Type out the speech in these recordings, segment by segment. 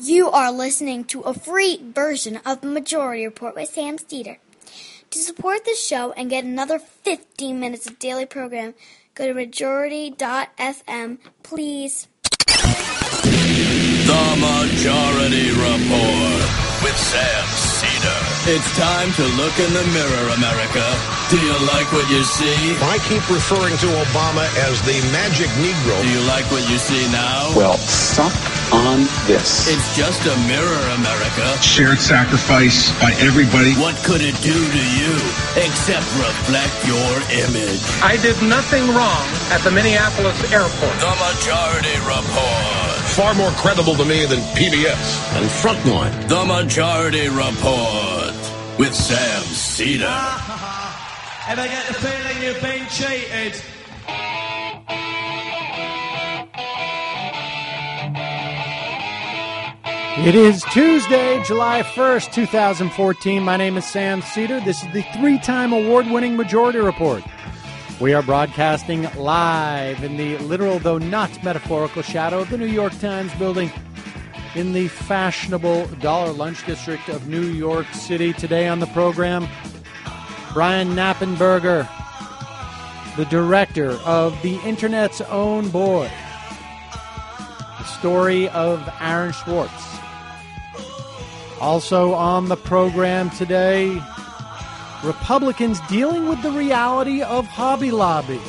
You are listening to a free version of the Majority Report with Sam Steeder. To support this show and get another 15 minutes of daily program, go to majority.fm, please. The Majority Report with Sam Steeder. It's time to look in the mirror, America. Do you like what you see? I keep referring to Obama as the magic Negro. Do you like what you see now? Well, suck on this. It's just a mirror, America. Shared sacrifice by everybody. What could it do to you except reflect your image? I did nothing wrong at the Minneapolis airport. The Majority Report. Far more credible to me than PBS and Frontline. The Majority Report with Sam Steeder. Ever get the feeling you've been cheated? It is Tuesday, July 1st, 2014. My name is Sam Steeder. This is the three-time award-winning Majority Report. We are broadcasting live in the literal, though not metaphorical, shadow of the New York Times building in the fashionable Dollar Lunch District of New York City. Today on the program, Brian Knappenberger, the director of the Internet's Own Boy, the story of Aaron Swartz. Also on the program today, Republicans dealing with the reality of Hobby Lobby.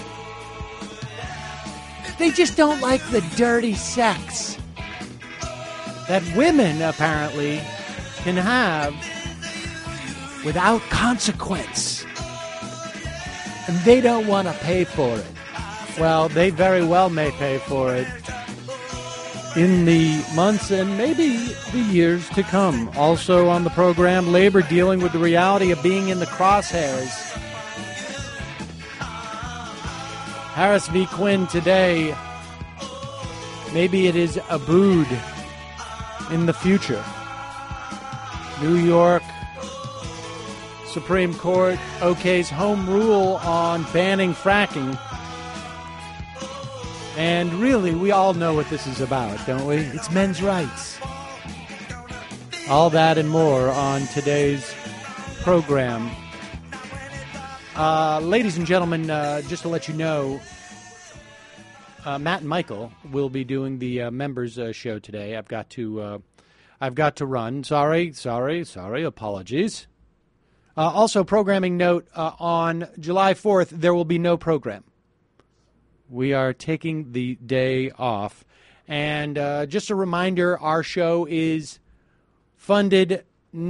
They just don't like the dirty sex that women apparently can have without consequence. And they don't want to pay for it. Well, they very well may pay for it in the months and maybe the years to come. Also on the program, labor dealing with the reality of being in the crosshairs. Harris v. Quinn today. Maybe it is Abood in the future. New York Supreme Court okays home rule on banning fracking. And really, we all know what this is about, don't we? It's men's rights. All that and more on today's program. Ladies and gentlemen, just to let you know, Matt and Michael will be doing the members show today. I've got to run. Sorry. Apologies. Also, programming note, on July 4th, there will be no program. We are taking the day off. And just a reminder, our show is funded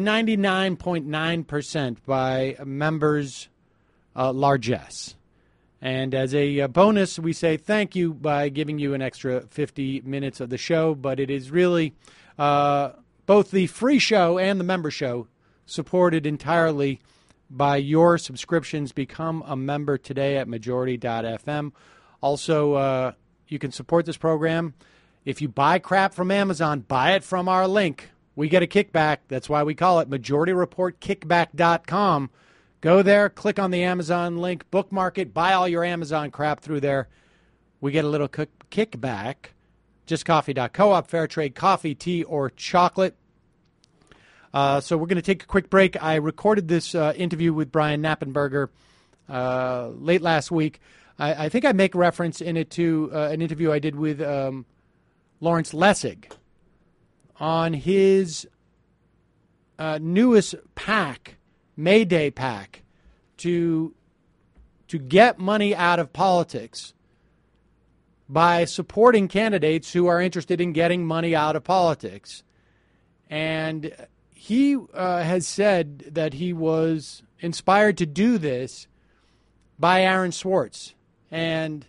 99.9% by members largesse. And as a bonus, we say thank you by giving you an extra 50 minutes of the show. But it is really both the free show and the member show supported entirely by your subscriptions. Become a member today at majority.fm. Also, you can support this program. If you buy crap from Amazon, buy it from our link. We get a kickback. That's why we call it MajorityReportKickback.com. Go there, click on the Amazon link, bookmark it, buy all your Amazon crap through there. We get a little kickback. JustCoffee.coop, fair trade coffee, tea, or chocolate. So we're going to take a quick break. I recorded this interview with Brian Knappenberger late last week. I think I make reference in it to an interview I did with Lawrence Lessig on his newest PAC, Mayday PAC, to get money out of politics by supporting candidates who are interested in getting money out of politics. And he has said that he was inspired to do this by Aaron Swartz. And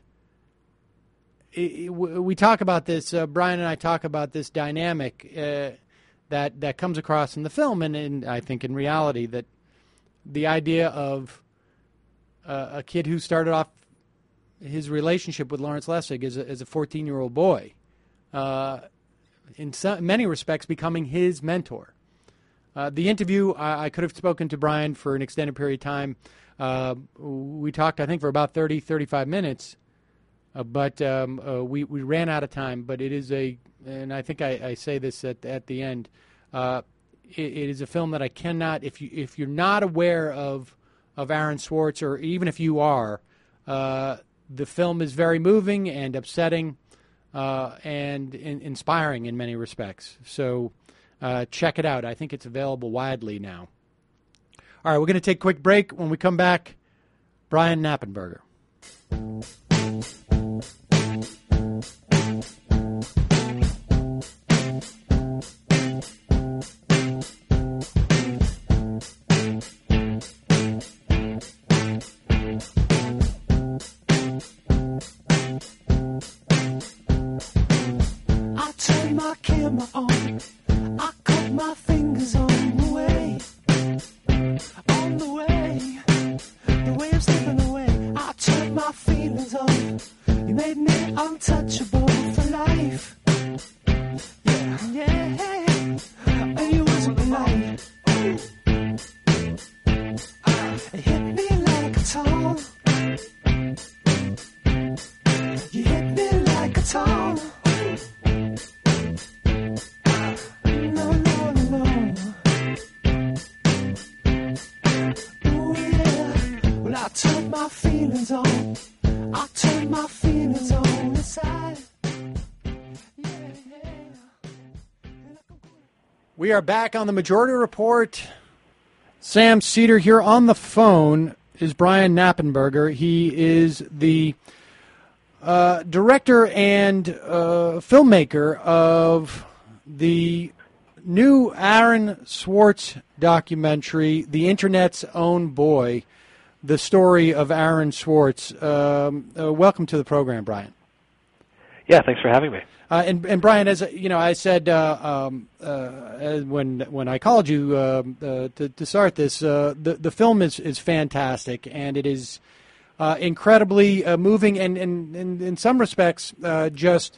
we talk about this, Brian and I talk about this dynamic that comes across in the film and I think in reality, that the idea of a kid who started off his relationship with Lawrence Lessig as a 14-year-old boy, in many respects becoming his mentor. The interview, I could have spoken to Brian for an extended period of time. We talked, I think, for about 30, 35 minutes, but we ran out of time. But it is a and I think I say this at the end, it is a film that I cannot, if you're not aware of Aaron Swartz, or even if you are, the film is very moving and upsetting and inspiring in many respects. So check it out. I think it's available widely now. All right, we're going to take a quick break. When we come back, Brian Knappenberger. I turn my camera on. I cut my fingers on the way. On the way of slipping away. I turned my feelings on. You made me untouchable for life. Yeah, and you wasn't polite. It hit me like a tom. You hit me like a tom. I turned my feelings on. I turned my feelings on the side. We are back on the Majority Report. Sam Seder here. On the phone is Brian Knappenberger. He is the director and filmmaker of the new Aaron Swartz documentary, The Internet's Own Boy, the story of Aaron Swartz. Welcome to the program, Brian. Yeah, thanks for having me. And Brian, as you know, I said when I called you to start this, the film is fantastic, and it is incredibly moving, and in some respects, just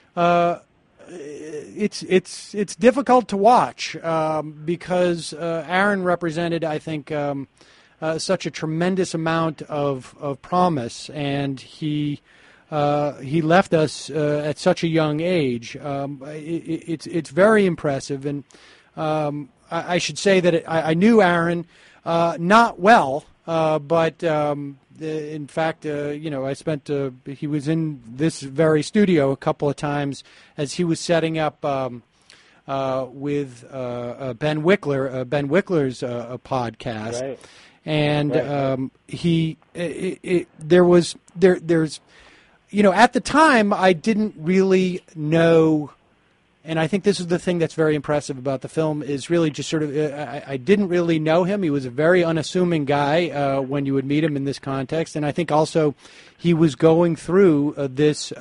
it's difficult to watch because Aaron represented, I think, such a tremendous amount of promise, and he left us at such a young age. It's very impressive, and I should say that I knew Aaron not well, but in fact, I spent. He was in this very studio a couple of times as he was setting up with Ben Wickler, Ben Wickler's podcast. Right. And right. There's at the time I didn't really know, and I think this is the thing that's very impressive about the film, is really just sort of I didn't really know him. He was a very unassuming guy when you would meet him in this context, and I think also he was going through this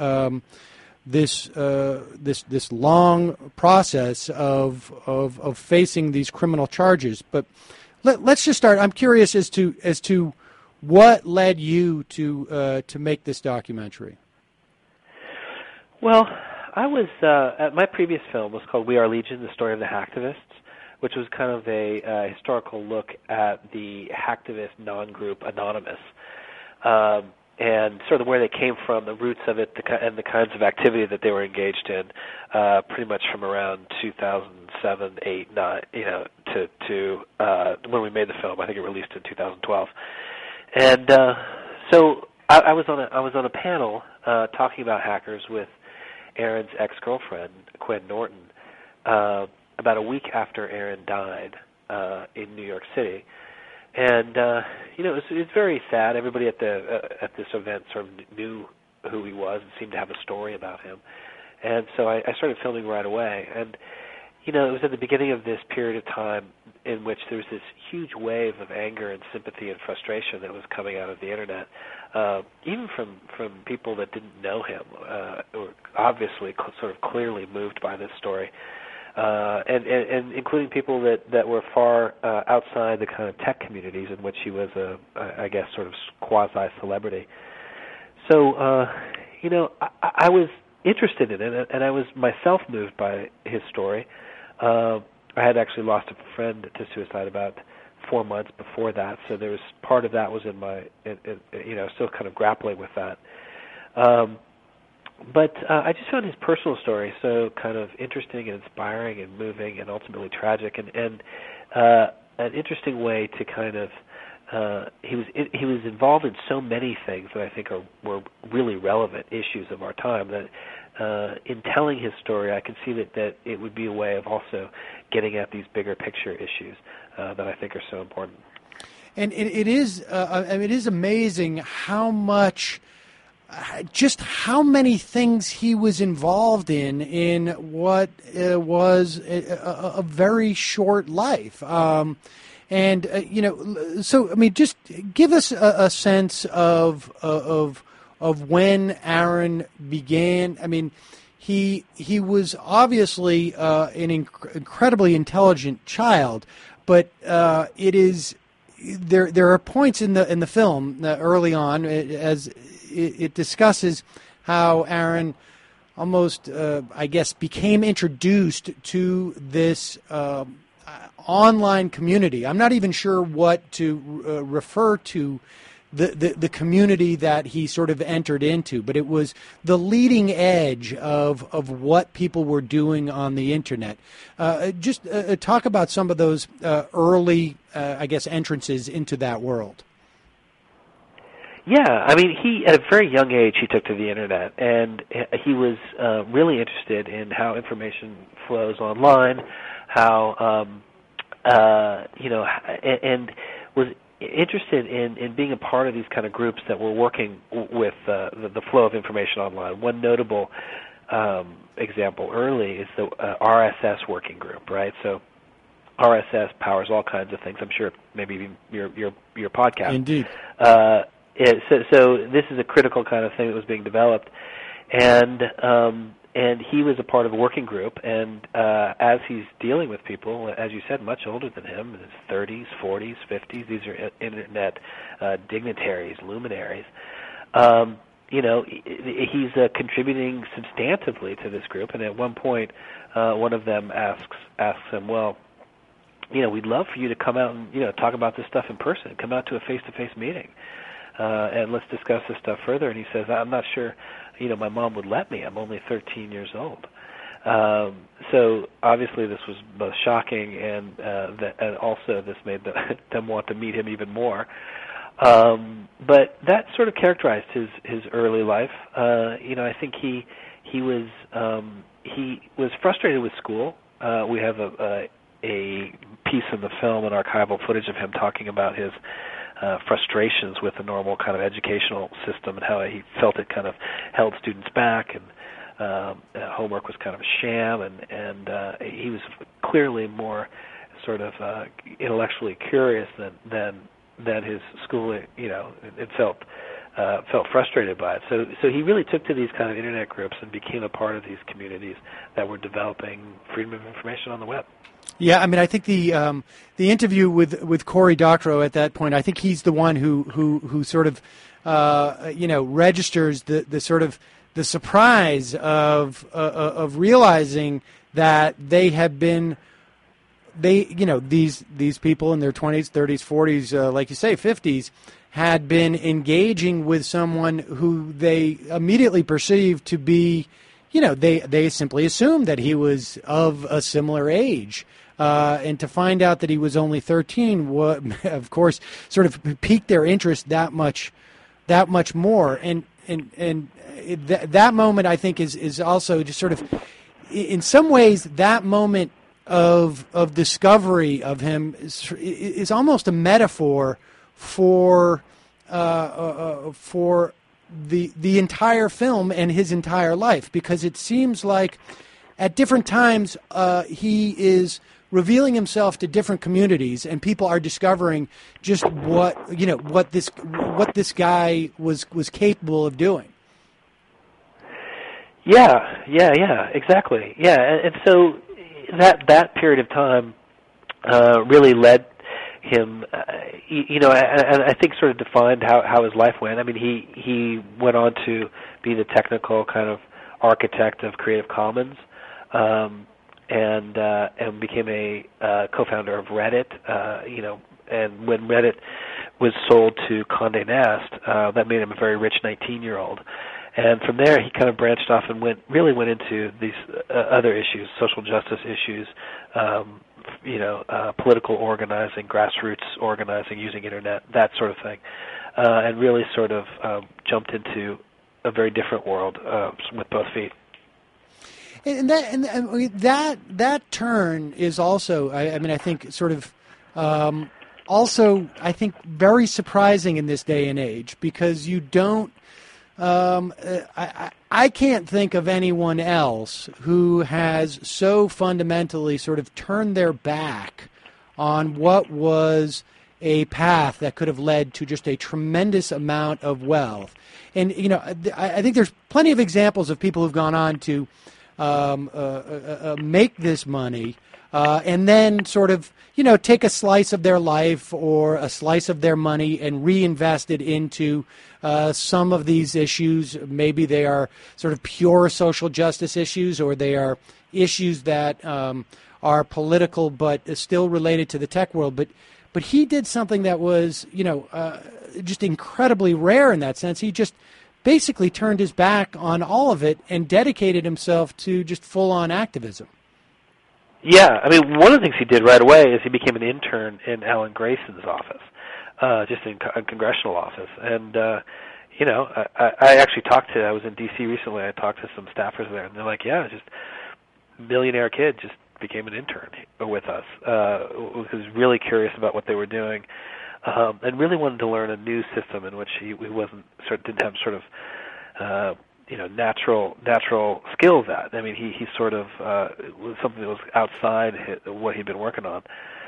long process of facing these criminal charges. But let's just start. I'm curious as to what led you to make this documentary. Well, I was my previous film was called We Are Legion: The Story of the Hacktivists, which was kind of a historical look at the hacktivist non-group Anonymous, and sort of where they came from, the roots of it, and the kinds of activity that they were engaged in, pretty much from around 2007, 8, 9, to when we made the film. I think it released in 2012, and so I was on a panel talking about hackers with Aaron's ex-girlfriend, Quinn Norton, about a week after Aaron died in New York City. And it's very sad. Everybody at this event sort of knew who he was and seemed to have a story about him. And so I started filming right away. And it was at the beginning of this period of time in which there was this huge wave of anger and sympathy and frustration that was coming out of the internet, even from people that didn't know him, were obviously sort of clearly moved by this story. And including people that were far outside the kind of tech communities in which he was I guess, sort of quasi-celebrity. So, I was interested in it, and I was myself moved by his story. I had actually lost a friend to suicide about 4 months before that, so there was part of that was in my, still kind of grappling with that. I just found his personal story so kind of interesting and inspiring and moving and ultimately tragic, and an interesting way to kind of he was involved in so many things that I think were really relevant issues of our time. That in telling his story, I can see that it would be a way of also getting at these bigger picture issues that I think are so important. And it is it is amazing how much. Just how many things he was involved in what was a very short life. So, I mean, just give us a sense of when Aaron began. I mean, he was obviously an incredibly intelligent child, but it is there are points in the film early on as it discusses how Aaron almost, I guess, became introduced to this online community. I'm not even sure what to refer to the community that he sort of entered into, but it was the leading edge of what people were doing on the internet. Just talk about some of those early, I guess, entrances into that world. Yeah, I mean, he at a very young age he took to the internet, and he was really interested in how information flows online, how and was interested in being a part of these kind of groups that were working with the flow of information online. One notable example early is the RSS working group, right? So RSS powers all kinds of things. I'm sure maybe even your podcast. Indeed. So this is a critical kind of thing that was being developed, and he was a part of a working group. And as he's dealing with people, as you said, much older than him, in his 30s, 40s, 50s, these are internet dignitaries, luminaries. He's contributing substantively to this group. And at one point, one of them asks him, "Well, we'd love for you to come out and talk about this stuff in person. Come out to a face-to-face meeting." And let's discuss this stuff further. And he says, "I'm not sure, my mom would let me. I'm only 13 years old." So obviously this was both shocking and also this made them want to meet him even more. But that sort of characterized his early life. I think he was frustrated with school. We have a piece in the film, an archival footage of him talking about his frustrations with the normal kind of educational system and how he felt it kind of held students back, and homework was kind of a sham, and he was clearly more sort of intellectually curious than his school. It felt frustrated by it. So he really took to these kind of internet groups and became a part of these communities that were developing freedom of information on the web. Yeah, I mean, I think the interview with Cory Doctorow at that point, I think he's the one who sort of registers the sort of the surprise of realizing that they have been these people in their 20s, 30s, 40s, like you say, 50s, had been engaging with someone who they immediately perceived to be, they simply assumed that he was of a similar age. And to find out that he was only 13, of course, sort of piqued their interest that much more. And that moment, I think, is also just sort of, in some ways, that moment of discovery of him is almost a metaphor for the entire film and his entire life, because it seems like at different times he is revealing himself to different communities, and people are discovering just what this guy was capable of doing. Yeah, exactly. Yeah, and so that period of time really led him, and I think sort of defined how his life went. I mean, he went on to be the technical kind of architect of Creative Commons, and became a co-founder of Reddit. And when Reddit was sold to Condé Nast, that made him a very rich 19-year-old. And from there, he kind of branched off and went into these other issues, social justice issues, political organizing, grassroots organizing using internet, that sort of thing, and really sort of jumped into a very different world with both feet. And that turn is also, I think, sort of also, I think, very surprising in this day and age, because you don't. I can't think of anyone else who has so fundamentally sort of turned their back on what was a path that could have led to just a tremendous amount of wealth. And, I think there's plenty of examples of people who've gone on to make this money and then sort of, take a slice of their life or a slice of their money and reinvest it into some of these issues. Maybe they are sort of pure social justice issues, or they are issues that are political but still related to the tech world. But he did something that was, just incredibly rare in that sense. He just basically turned his back on all of it and dedicated himself to just full-on activism. Yeah, I mean, one of the things he did right away is he became an intern in Alan Grayson's office, just in a congressional office. And, I actually I was in D.C. recently, I talked to some staffers there, and they're like, yeah, just millionaire kid just became an intern with us, who was really curious about what they were doing, and really wanted to learn a new system in which he didn't have sort of natural skills at. I mean, he sort of was something that was outside what he'd been working on.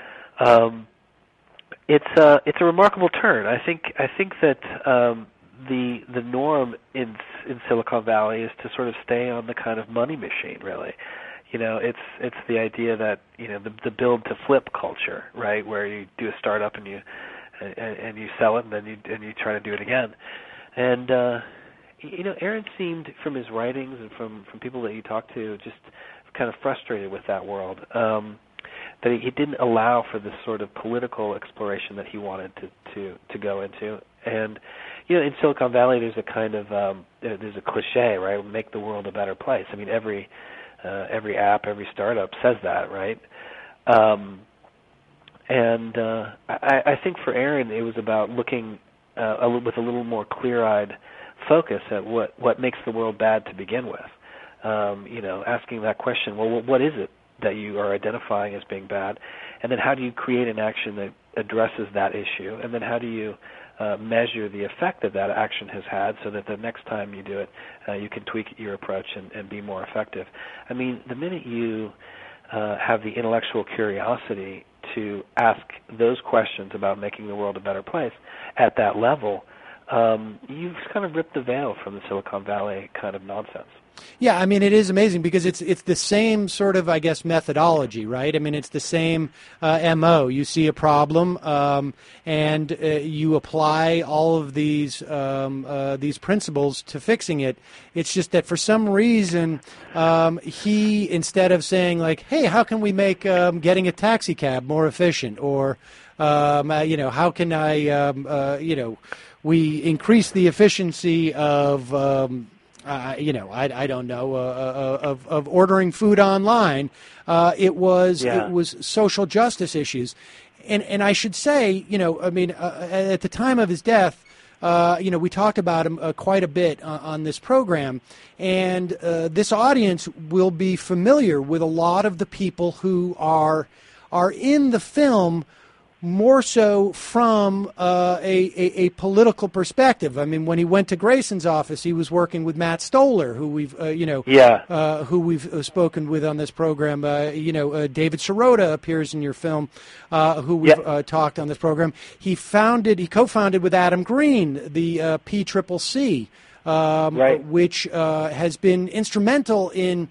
It's a remarkable turn. I think that the norm in Silicon Valley is to sort of stay on the kind of money machine, really. It's the idea that the build to flip culture, right, where you do a startup and you sell it and then you try to do it again. And Aaron seemed, from his writings and from people that he talked to, just kind of frustrated with that world. That he didn't allow for this sort of political exploration that he wanted to go into. And in Silicon Valley, there's a kind of there's a cliche, right? Make the world a better place. I mean, every app, every startup says that, right? I think for Aaron, it was about looking with a little more clear-eyed focus at what makes the world bad to begin with. Asking that question, well, what is it that you are identifying as being bad? And then how do you create an action that addresses that issue? And then how do you measure the effect that action has had so that the next time you do it, you can tweak your approach and be more effective? I mean, the minute you have the intellectual curiosity to ask those questions about making the world a better place at that level, you've kind of ripped the veil from the Silicon Valley kind of nonsense. Yeah, I mean, it is amazing because it's the same sort of, I guess, methodology, right? I mean, it's the same MO. You see a problem, and you apply all of these principles to fixing it. It's just that for some reason, he, instead of saying like, "Hey, how can we make getting a taxi cab more efficient?" or how can I, we increase the efficiency of I don't know, of ordering food online. It was social justice issues, and I should say, at the time of his death, we talked about him quite a bit on this program, and this audience will be familiar with a lot of the people who are in the film, more so from a political perspective. I mean, when he went to Grayson's office, he was working with Matt Stoller, who we've who we've spoken with on this program. David Sirota appears in your film, who we've talked on this program. He co-founded with Adam Green the PCCC. Which has been instrumental in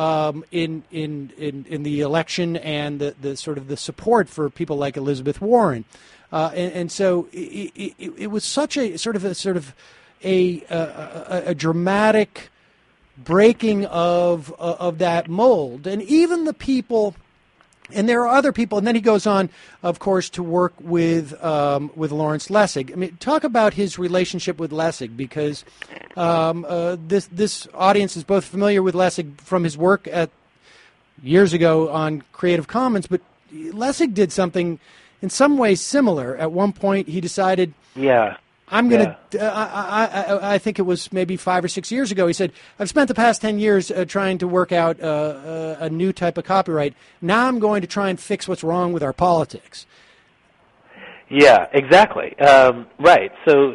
the election and the sort of the support for people like Elizabeth Warren, and so it was such a sort of a dramatic breaking of that mold, and even the people And there are other people, and then he goes on, of course, to work with Lawrence Lessig. I mean, talk about his relationship with Lessig, because this audience is both familiar with Lessig from his work years ago on Creative Commons, but Lessig did something in some ways similar. At one point, he decided, I'm going to, I think it was maybe 5 or 6 years ago, he said, I've spent the past 10 years trying to work out a new type of copyright. Now I'm going to try and fix what's wrong with our politics. Yeah, exactly. Right. So,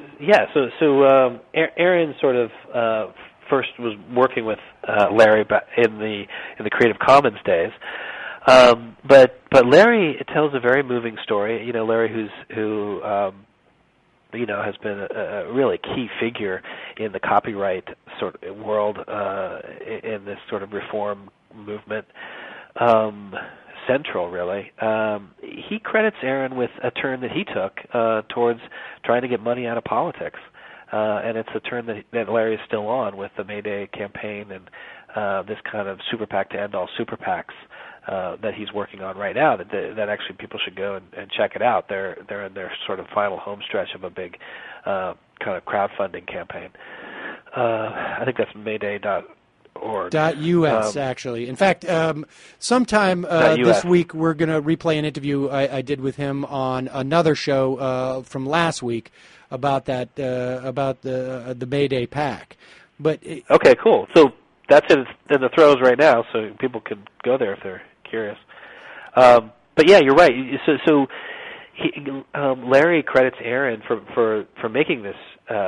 Aaron sort of first was working with Larry in the Creative Commons days. But Larry tells a very moving story. Larry who has been a really key figure in the copyright sort of world in this sort of reform movement, central really. He credits Aaron with a turn that he took towards trying to get money out of politics, and it's a turn that Larry is still on with the May Day campaign and this kind of super PAC to end all super PACs. That he's working on right now. That actually people should go and check it out. They're in their sort of final home stretch of a big kind of crowdfunding campaign. I think that's mayday.org. .us actually. In fact, sometime this week we're going to replay an interview I did with him on another show from last week about that about the May Day PAC. But okay, cool. So that's in the throes right now, so people can go there if they're curious. But yeah, you're right. So Larry credits Aaron for making this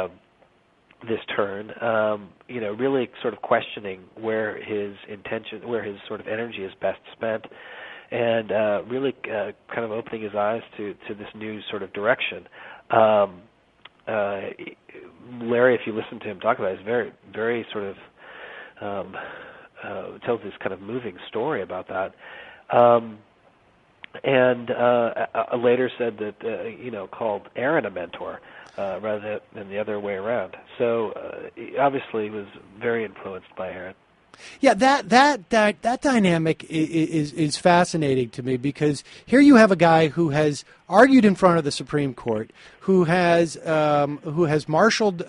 turn. Really sort of questioning where his sort of energy is best spent, and really kind of opening his eyes to this new sort of direction. Larry, if you listen to him talk about it, is very, very sort of tells this kind of moving story about that, and later said that called Aaron a mentor rather than the other way around. So obviously he was very influenced by Aaron. Yeah, that dynamic is fascinating to me, because here you have a guy who has argued in front of the Supreme Court, who has marshaled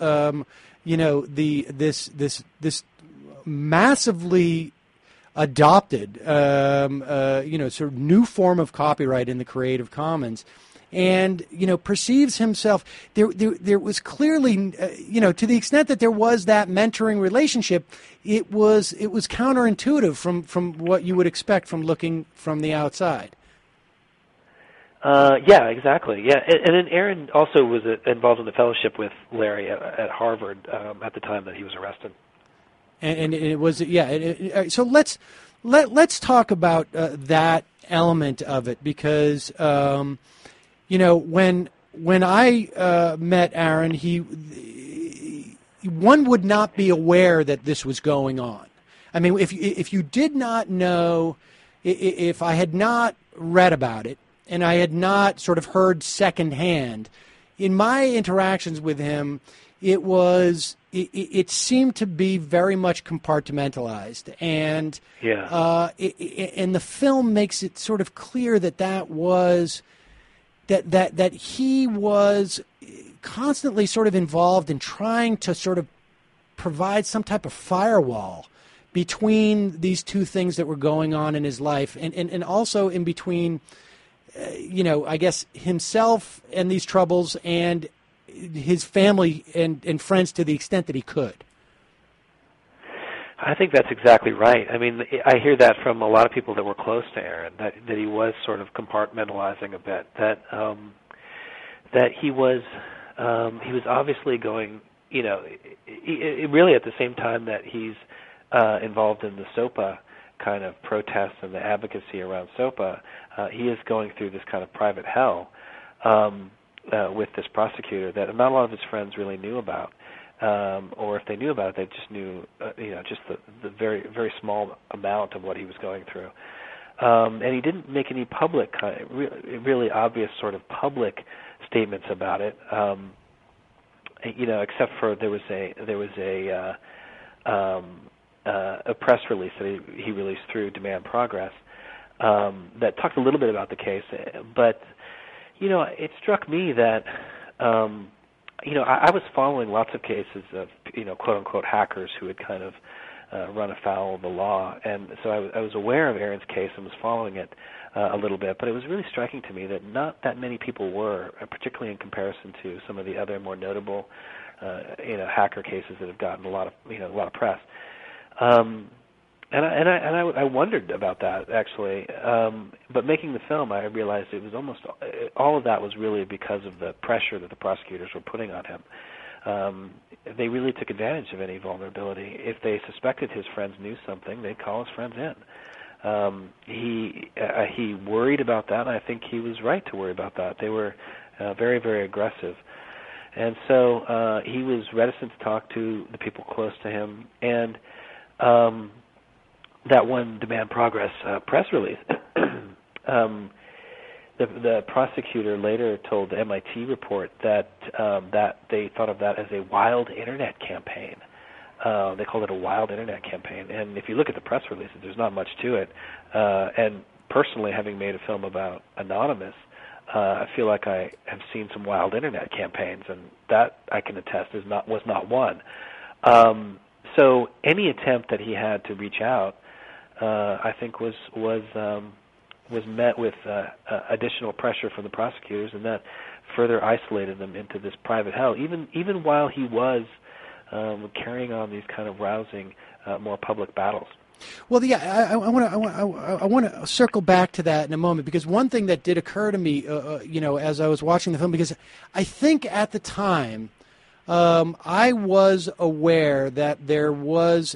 this massively adopted sort of new form of copyright in the Creative Commons, and perceives himself there was clearly to the extent that there was that mentoring relationship, it was counterintuitive from what you would expect from looking from the outside. Yeah, exactly. Yeah, and then Aaron also was involved in the fellowship with Larry at Harvard at the time that he was arrested. And it was so let's talk about that element of it, because when I met Aaron, one would not be aware that this was going on. I mean, if you did not know, if I had not read about it and I had not sort of heard secondhand, in my interactions with him, it seemed to be very much compartmentalized, and and the film makes it sort of clear that he was constantly sort of involved in trying to sort of provide some type of firewall between these two things that were going on in his life, and also in between, I guess, himself and these troubles and his family and friends to the extent that he could. I think that's exactly right. I mean, I hear that from a lot of people that were close to Aaron, that he was sort of compartmentalizing a bit, that he was obviously going, really at the same time that he's involved in the SOPA kind of protests and the advocacy around SOPA, he is going through this kind of private hell with this prosecutor that not a lot of his friends really knew about, or if they knew about it, they just knew, just the very, very small amount of what he was going through. And he didn't make any public, really obvious sort of public statements about it, except for there was a press release that he released through Demand Progress. that talked a little bit about the case, but it struck me that I was following lots of cases of quote unquote hackers who had kind of run afoul of the law, and so I was aware of Aaron's case and was following it a little bit, but it was really striking to me that not that many people were, particularly in comparison to some of the other more notable hacker cases that have gotten a lot of press. And I wondered about that, actually. But making the film, I realized it was almost all of that was really because of the pressure that the prosecutors were putting on him. They really took advantage of any vulnerability. If they suspected his friends knew something, they'd call his friends in. He worried about that, and I think he was right to worry about that. They were very, very aggressive. And so he was reticent to talk to the people close to him. And that one Demand Progress press release, the prosecutor later told the MIT report that they thought of that as a wild Internet campaign. They called it a wild Internet campaign. And if you look at the press releases, there's not much to it. And personally, having made a film about Anonymous, I feel like I have seen some wild Internet campaigns, and that I can attest was not one. So any attempt that he had to reach out, I think was met with additional pressure from the prosecutors, and that further isolated them into this private hell. Even while he was carrying on these kind of rousing, more public battles. Well, yeah, I want to circle back to that in a moment, because one thing that did occur to me, as I was watching the film, because I think at the time I was aware that there was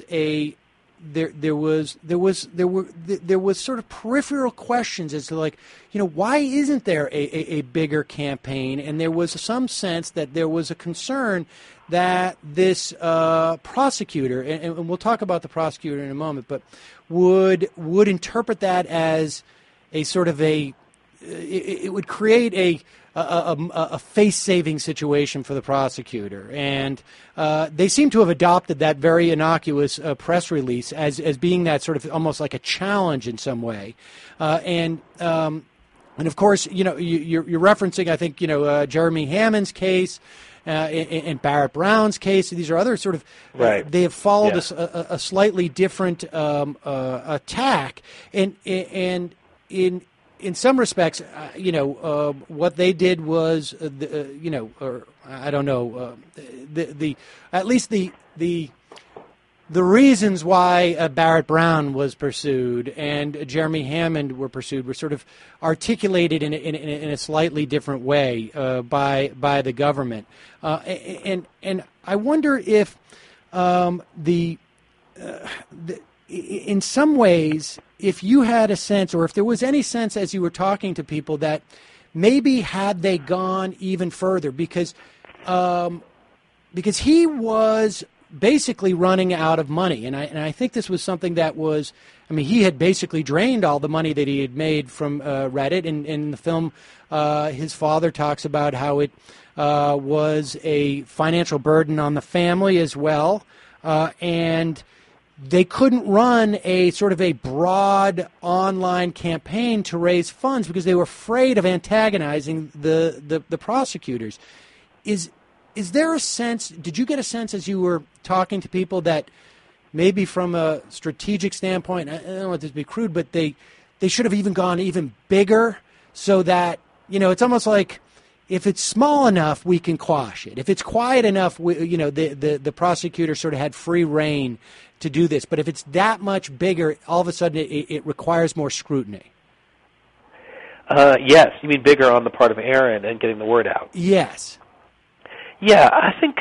sort of peripheral questions as to, like, why isn't there a bigger campaign? And there was some sense that there was a concern that this prosecutor, and we'll talk about the prosecutor in a moment, but would interpret that as a sort of it would create a face-saving situation for the prosecutor. And they seem to have adopted that very innocuous press release as being that sort of almost like a challenge in some way. And of course, you're referencing, I think, Jeremy Hammond's case, and Barrett Brown's case. These are other sort of, right. They have followed a slightly different attack. And in some respects, what they did was, I don't know, at least the reasons why Barrett Brown was pursued and Jeremy Hammond were pursued were sort of articulated in a slightly different way by the government, and I wonder if in some ways, if you had a sense, or if there was any sense as you were talking to people, that maybe had they gone even further, because he was basically running out of money, and I think this was something that was, he had basically drained all the money that he had made from Reddit, and in the film his father talks about how it was a financial burden on the family as well, and they couldn't run a sort of a broad online campaign to raise funds because they were afraid of antagonizing the prosecutors. Is there a sense, did you get a sense as you were talking to people that maybe from a strategic standpoint, I don't want this to be crude, but they should have even gone even bigger, so that, it's almost like if it's small enough, we can quash it. If it's quiet enough, the prosecutor sort of had free reign to do this. But if it's that much bigger, all of a sudden it requires more scrutiny. Yes, you mean bigger on the part of Aaron and getting the word out. Yes. Yeah, I think,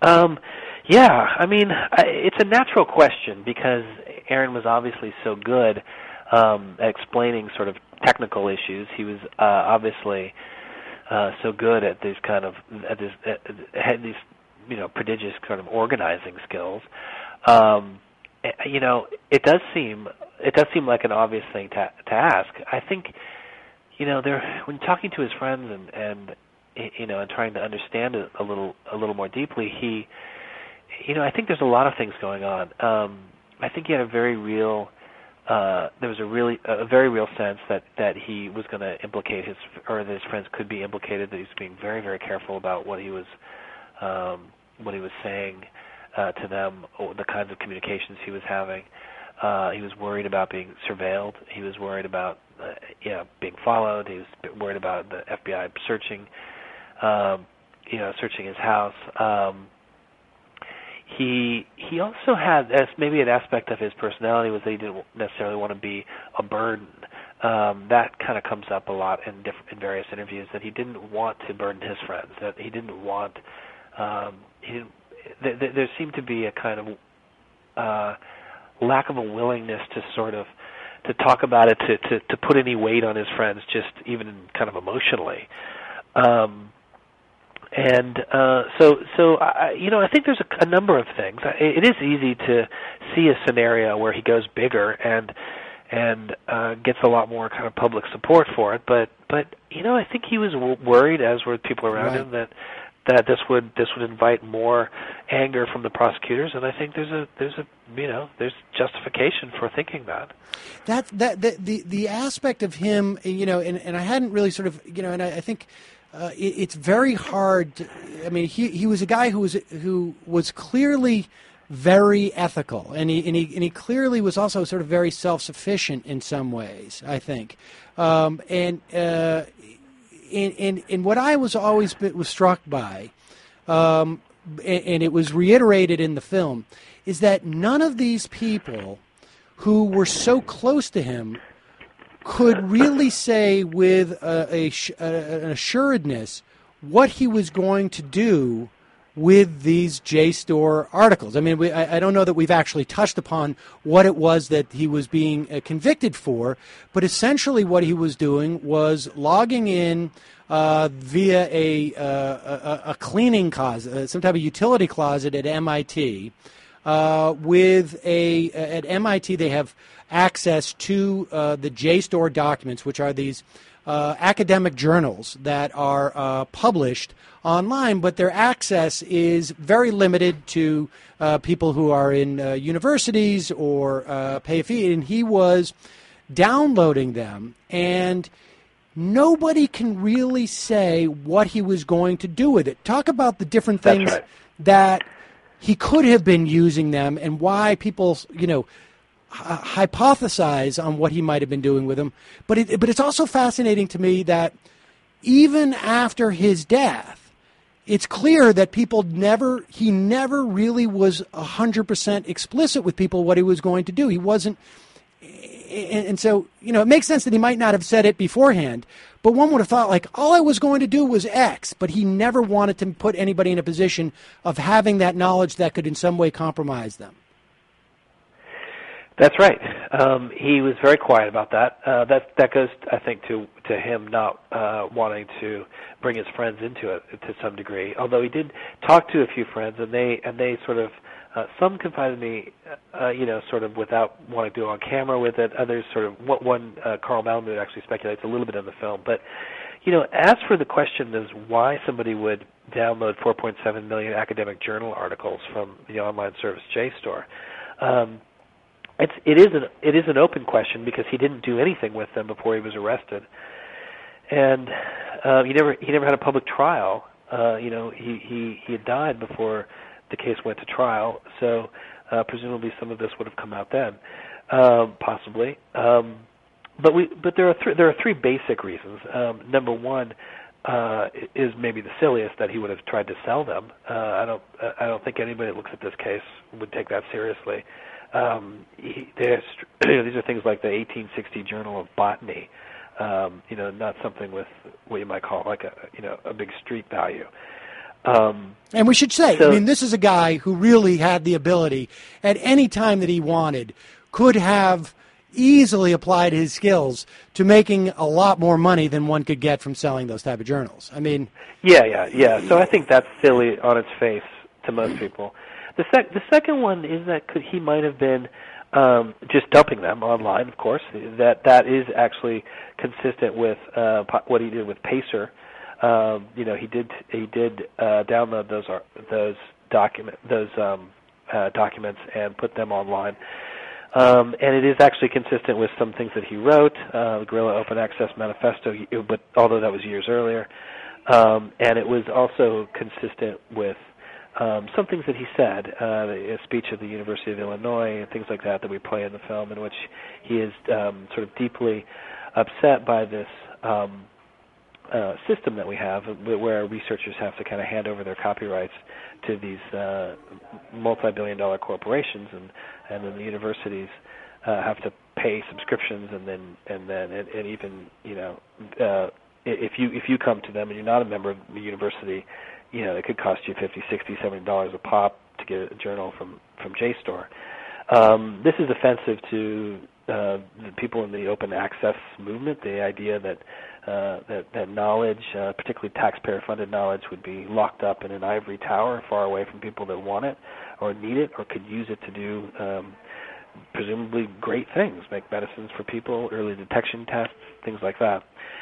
it's a natural question because Aaron was obviously so good at explaining sort of technical issues. He was obviously so good at these had these prodigious kind of organizing skills. It does seem like an obvious thing to ask. I think, when talking to his friends and trying to understand it a little more deeply, I think there's a lot of things going on. I think he had a very real there was a very real sense that he was going to implicate that his friends could be implicated. That he was being very, very careful about what he was saying to them, or the kinds of communications he was having. He was worried about being surveilled. He was worried about being followed. He was worried about the FBI searching his house. He also had, as maybe an aspect of his personality, was that he didn't necessarily want to be a burden. That kind of comes up a lot in various interviews, that he didn't want to burden his friends. That he didn't want. There seemed to be a kind of lack of a willingness to talk about it, to put any weight on his friends, just even kind of emotionally. I think there's a number of things. It is easy to see a scenario where he goes bigger and gets a lot more kind of public support for it. But I think he was worried, as were people around him, that this would invite more anger from the prosecutors. And I think there's justification for thinking that. The aspect of him, and I hadn't really sort of, and I think. It's very hard. He was a guy who was clearly very ethical, and he clearly was also sort of very self-sufficient in some ways, I think. And what I was always struck by, and it was reiterated in the film, is that none of these people who were so close to him could really say with an assuredness what he was going to do with these JSTOR articles. I don't know that we've actually touched upon what it was that he was being convicted for, but essentially what he was doing was logging in via a cleaning closet, some type of utility closet at MIT. At MIT they have access to the JSTOR documents, which are these academic journals that are published online, but their access is very limited to people who are in universities or pay a fee. And he was downloading them, and nobody can really say what he was going to do with it. Talk about the different things that he could have been using them and why people, hypothesize on what he might have been doing with them. But it's also fascinating to me that even after his death, it's clear that he never really was 100% explicit with people what he was going to do. He wasn't, and so, it makes sense that he might not have said it beforehand, but one would have thought, all I was going to do was X, but he never wanted to put anybody in a position of having that knowledge that could in some way compromise them. That's right. He was very quiet about that. That goes, I think, to him not wanting to bring his friends into it to some degree. Although he did talk to a few friends, and they sort of some confided in me, sort of without wanting to go on camera with it. Others sort of one Carl Malamud actually speculates a little bit in the film. But as for the question as why somebody would download 4.7 million academic journal articles from the online service JSTOR. It is an open question because he didn't do anything with them before he was arrested, and he never had a public trial. He had died before the case went to trial, so presumably some of this would have come out then, possibly. But there are three basic reasons. Number one is maybe the silliest, that he would have tried to sell them. I don't think anybody that looks at this case would take that seriously. These are things like the 1860 Journal of Botany, not something with what you might call a big street value. And we should say, this is a guy who really had the ability, at any time that he wanted, could have easily applied his skills to making a lot more money than one could get from selling those type of journals. Yeah. So I think that's silly on its face to most people. The second one is that he might have been just dumping them online. Of course, that is actually consistent with what he did with Pacer. He did download those documents and put them online. And it is actually consistent with some things that he wrote, the Guerrilla Open Access Manifesto, but although that was years earlier. And it was also consistent with some things that he said, a speech at the University of Illinois and things like that we play in the film, in which he is sort of deeply upset by this system that we have, where researchers have to kind of hand over their copyrights to these multi-billion-dollar corporations, and then the universities have to pay subscriptions, and even if you come to them and you're not a member of the university, it could cost you $50, $60, $70 a pop to get a journal from JSTOR. This is offensive to the people in the open access movement. The idea that knowledge, particularly taxpayer-funded knowledge, would be locked up in an ivory tower far away from people that want it or need it or could use it to do presumably great things, make medicines for people, early detection tests, things like that.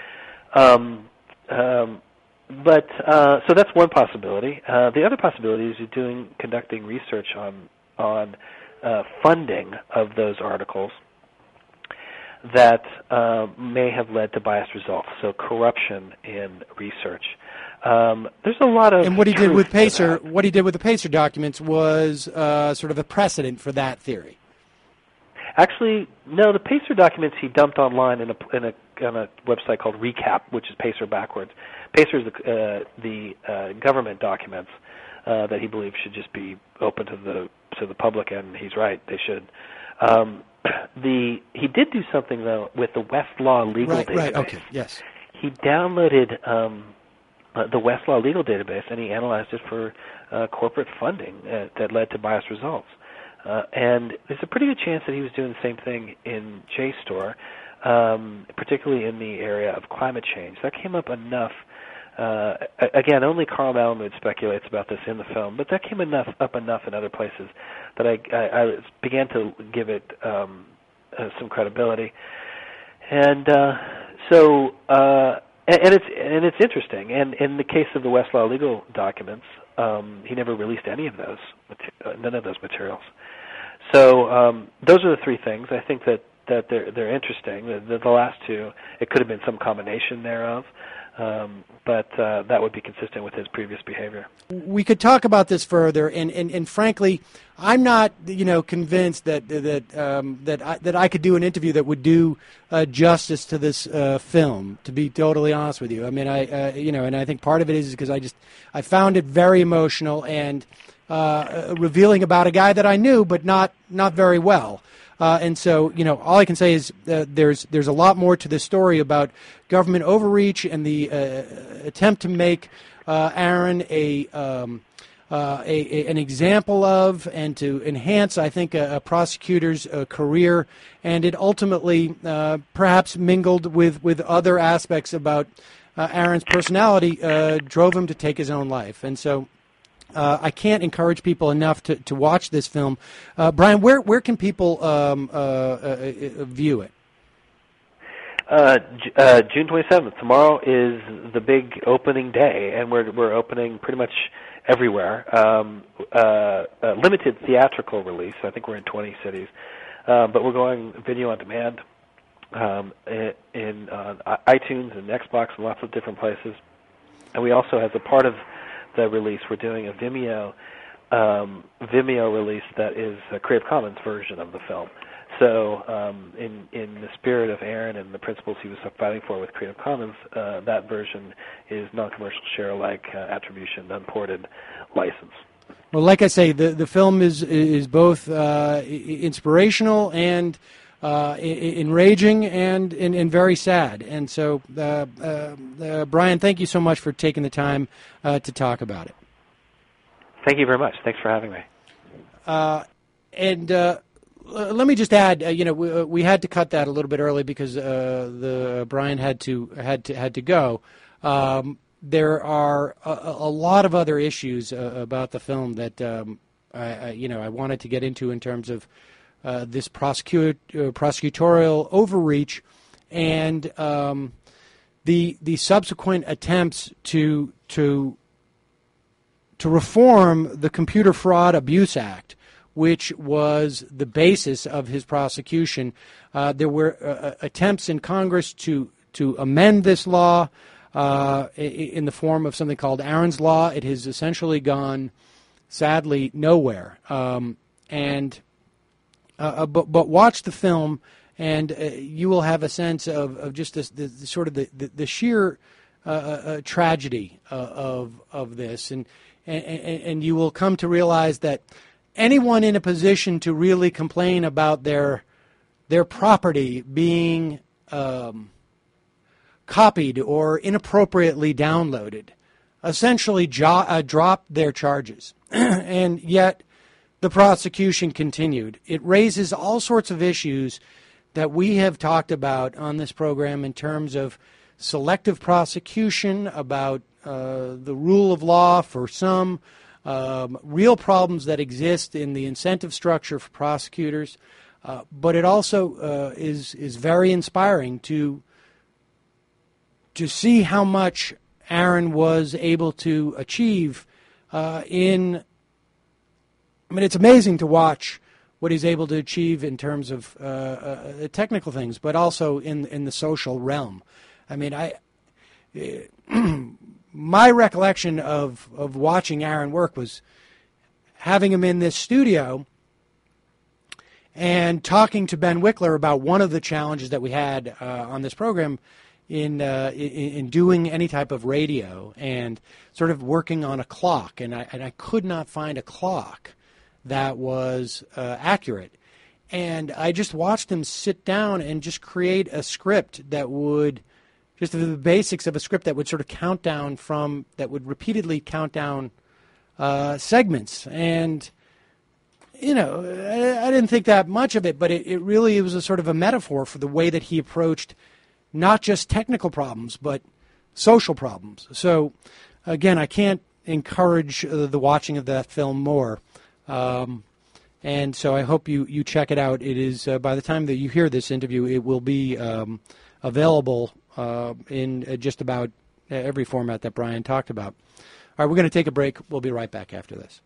So that's one possibility. The other possibility is conducting research on funding of those articles that may have led to biased results. So corruption in research. There's a lot of and what he did with Pacer, the Pacer documents was sort of a precedent for that theory. Actually, no. The Pacer documents he dumped online on a website called Recap, which is Pacer backwards. Pacer is the government documents that he believes should just be open to the public, and he's right. They should. He did do something though with the Westlaw Legal database. Right. Okay. Yes. He downloaded the Westlaw Legal database and he analyzed it for corporate funding that led to biased results. And there's a pretty good chance that he was doing the same thing in JSTOR, particularly in the area of climate change. That came up enough. Again, only Carl Malamud speculates about this in the film, but that came up enough in other places that I began to give it some credibility. And it's interesting. And in the case of the Westlaw Legal documents, he never released any of those, none of those materials. So those are the three things. I think that they're interesting. The last two, it could have been some combination thereof, but that would be consistent with his previous behavior. We could talk about this further, and frankly, I'm not convinced that I could do an interview that would do justice to this film. To be totally honest with you, I mean, and I think part of it is because I found it very emotional and revealing about a guy that I knew, but not very well. And so, all I can say is there's a lot more to this story about government overreach and the attempt to make Aaron an example of and to enhance, I think, a prosecutor's career. And it ultimately perhaps mingled with other aspects about Aaron's personality, drove him to take his own life. And so I can't encourage people enough to watch this film. Brian, where can people view it? June 27th. Tomorrow is the big opening day, and we're opening pretty much everywhere. Limited theatrical release. I think we're in 20 cities, but we're going video on demand in iTunes and Xbox and lots of different places. And we also, as a part of the release, we're doing a Vimeo release that is a Creative Commons version of the film. So in the spirit of Aaron and the principles he was fighting for with Creative Commons, that version is non-commercial share-alike attribution, unported license. Well, like I say, the film is both inspirational and enraging and very sad. And so, Brian, thank you so much for taking the time to talk about it. Thank you very much. Thanks for having me. Let me just add, we had to cut that a little bit early because Brian had to go. There are a lot of other issues about the film that I wanted to get into in terms of this prosecutorial overreach and the subsequent attempts to reform the Computer Fraud Abuse Act, which was the basis of his prosecution. There were attempts in Congress to amend this law in the form of something called Aaron's Law. It has essentially gone, sadly, nowhere. But watch the film, and you will have a sense of just the sort of the sheer tragedy of this, and you will come to realize that anyone in a position to really complain about their property being copied or inappropriately downloaded essentially dropped their charges, and yet the prosecution continued. It raises all sorts of issues that we have talked about on this program in terms of selective prosecution, about the rule of law for some, real problems that exist in the incentive structure for prosecutors. But it also is very inspiring to see how much Aaron was able to achieve it's amazing to watch what he's able to achieve in terms of technical things, but also in the social realm. I mean, my recollection of watching Aaron work was having him in this studio and talking to Ben Wickler about one of the challenges that we had on this program in doing any type of radio and sort of working on a clock, and I could not find a clock that was accurate. And I just watched him sit down and just create a script that would, just the basics of a script that would sort of count down that would repeatedly count down segments. And, I didn't think that much of it, but it really was a sort of a metaphor for the way that he approached not just technical problems, but social problems. So, again, I can't encourage the watching of that film more. And so I hope you check it out. It is, by the time that you hear this interview, it will be available in just about every format that Brian talked about. All right, we're going to take a break. We'll be right back after this.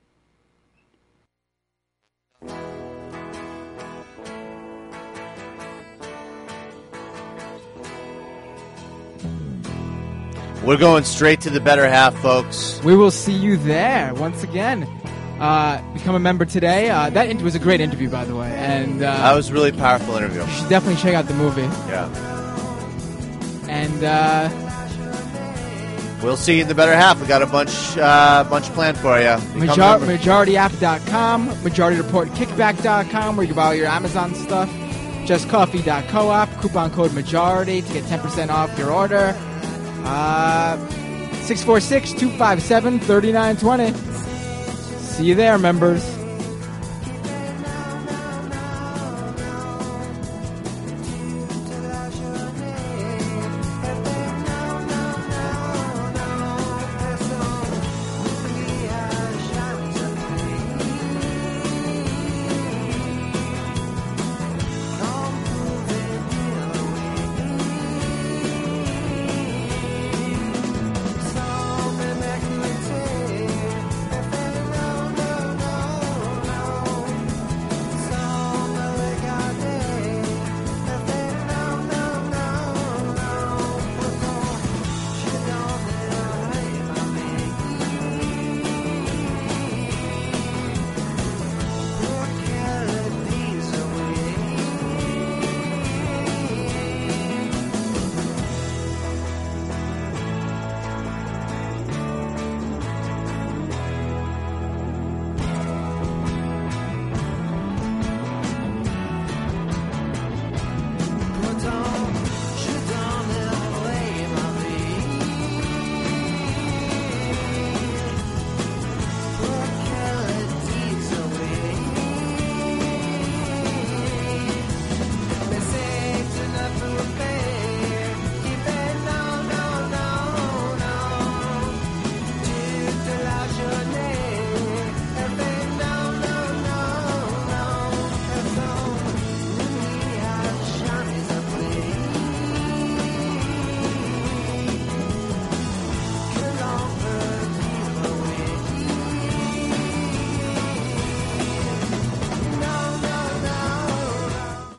We're going straight to the better half, folks. We will see you there once again. Become a member today. That was a great interview, by the way. And that was a really powerful interview. You should definitely check out the movie. Yeah. And we'll see you in the better half. We got a bunch planned for you. MajorityApp.com, MajorityReportKickback.com, where you can buy all your Amazon stuff. JustCoffee.coop, coupon code Majority to get 10% off your order. 646-257-3920. See you there, members.